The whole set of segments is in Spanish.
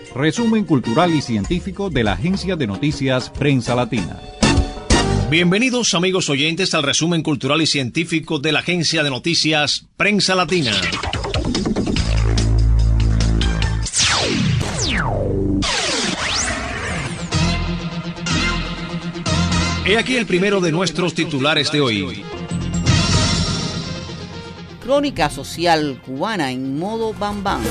Resumen cultural y científico de la agencia de noticias Prensa Latina. Bienvenidos amigos oyentes al resumen cultural y científico de la agencia de noticias Prensa Latina. He aquí el primero de nuestros titulares de hoy. Crónica social cubana en modo Bam Bam.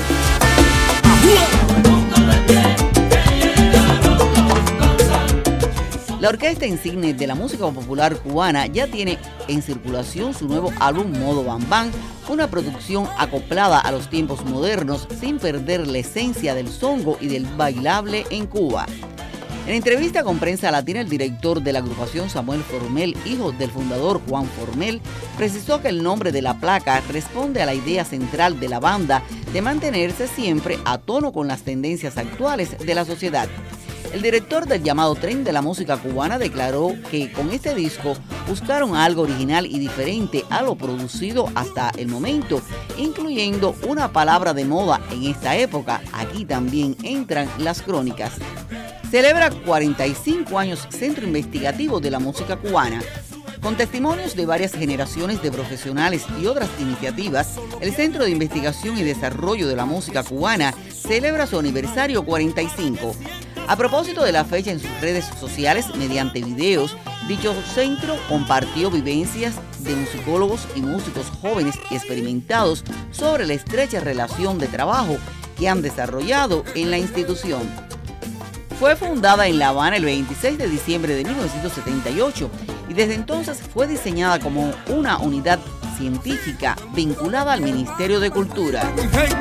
La orquesta insigne de la música popular cubana ya tiene en circulación su nuevo álbum Modo Bam Bam, una producción acoplada a los tiempos modernos sin perder la esencia del songo y del bailable en Cuba. En entrevista con Prensa Latina, el director de la agrupación, Samuel Formel, hijo del fundador Juan Formel, precisó que el nombre de la placa responde a la idea central de la banda de mantenerse siempre a tono con las tendencias actuales de la sociedad. El director del llamado Tren de la Música Cubana declaró que con este disco buscaron algo original y diferente a lo producido hasta el momento, incluyendo una palabra de moda en esta época. Aquí también entran las crónicas. Celebra 45 años Centro Investigativo de la Música Cubana. Con testimonios de varias generaciones de profesionales y otras iniciativas, el Centro de Investigación y Desarrollo de la Música Cubana celebra su aniversario 45. A propósito de la fecha en sus redes sociales, mediante videos, dicho centro compartió vivencias de musicólogos y músicos jóvenes y experimentados sobre la estrecha relación de trabajo que han desarrollado en la institución. Fue fundada en La Habana el 26 de diciembre de 1978 y desde entonces fue diseñada como una unidad científica vinculada al Ministerio de Cultura.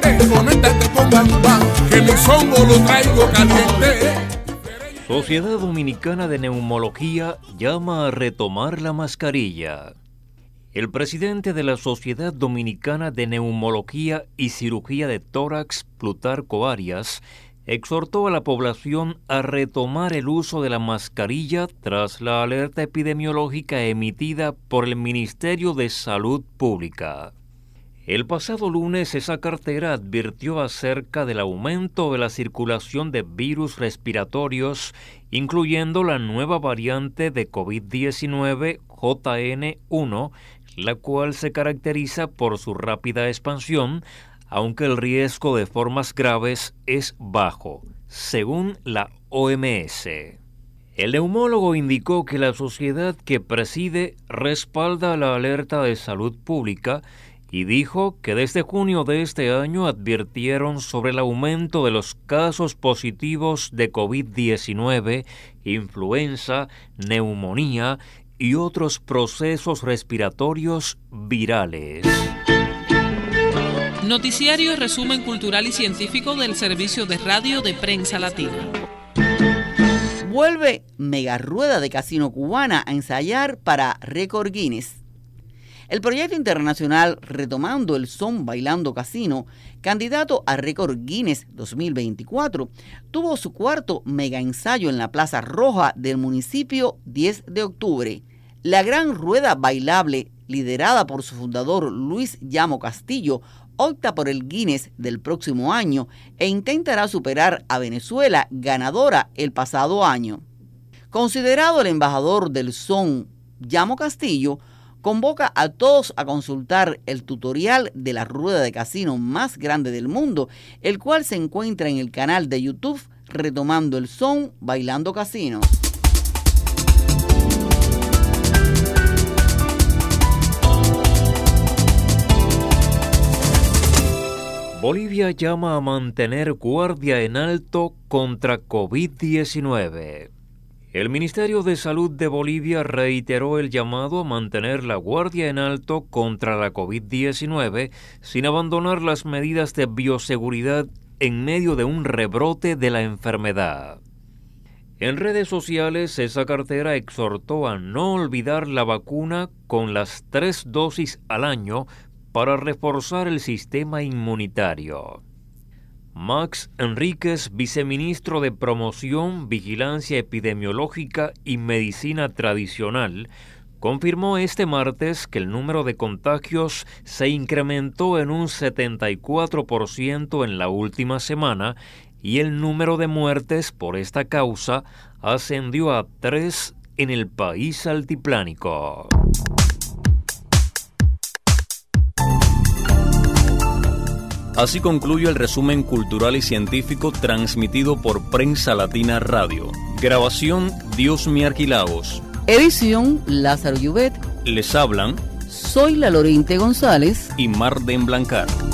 Sociedad Dominicana de Neumología llama a retomar la mascarilla. El presidente de la Sociedad Dominicana de Neumología y Cirugía de Tórax, Plutarco Arias, exhortó a la población a retomar el uso de la mascarilla tras la alerta epidemiológica emitida por el Ministerio de Salud Pública. El pasado lunes esa cartera advirtió acerca del aumento de la circulación de virus respiratorios, incluyendo la nueva variante de COVID-19 JN1, la cual se caracteriza por su rápida expansión, aunque el riesgo de formas graves es bajo, según la OMS. El neumólogo indicó que la sociedad que preside respalda la alerta de salud pública y dijo que desde junio de este año advirtieron sobre el aumento de los casos positivos de COVID-19, influenza, neumonía y otros procesos respiratorios virales. Noticiario Resumen Cultural y Científico del Servicio de Radio de Prensa Latina. Vuelve Mega Rueda de Casino Cubana a ensayar para Récord Guinness. El proyecto internacional Retomando el Son Bailando Casino, candidato a Récord Guinness 2024, tuvo su cuarto mega ensayo en la Plaza Roja del municipio 10 de octubre. La gran rueda bailable, liderada por su fundador Luis Llamo Castillo, opta por el Guinness del próximo año e intentará superar a Venezuela, ganadora el pasado año. Considerado el embajador del son, Llamo Castillo convoca a todos a consultar el tutorial de la rueda de casino más grande del mundo, el cual se encuentra en el canal de YouTube Retomando el Son Bailando Casino. Bolivia llama a mantener guardia en alto contra COVID-19. El Ministerio de Salud de Bolivia reiteró el llamado a mantener la guardia en alto contra la COVID-19 sin abandonar las medidas de bioseguridad en medio de un rebrote de la enfermedad. En redes sociales, esa cartera exhortó a no olvidar la vacuna con las 3 dosis al año para reforzar el sistema inmunitario. Max Enríquez, viceministro de Promoción, Vigilancia Epidemiológica y Medicina Tradicional, confirmó este martes que el número de contagios se incrementó en un 74% en la última semana y el número de muertes por esta causa ascendió a 3 en el país altiplánico. Así concluye el resumen cultural y científico transmitido por Prensa Latina Radio. Grabación Diosmi Arquilaos. Edición Lázaro Llubet. Les hablan Soy la Lorente González y Marden Blancar.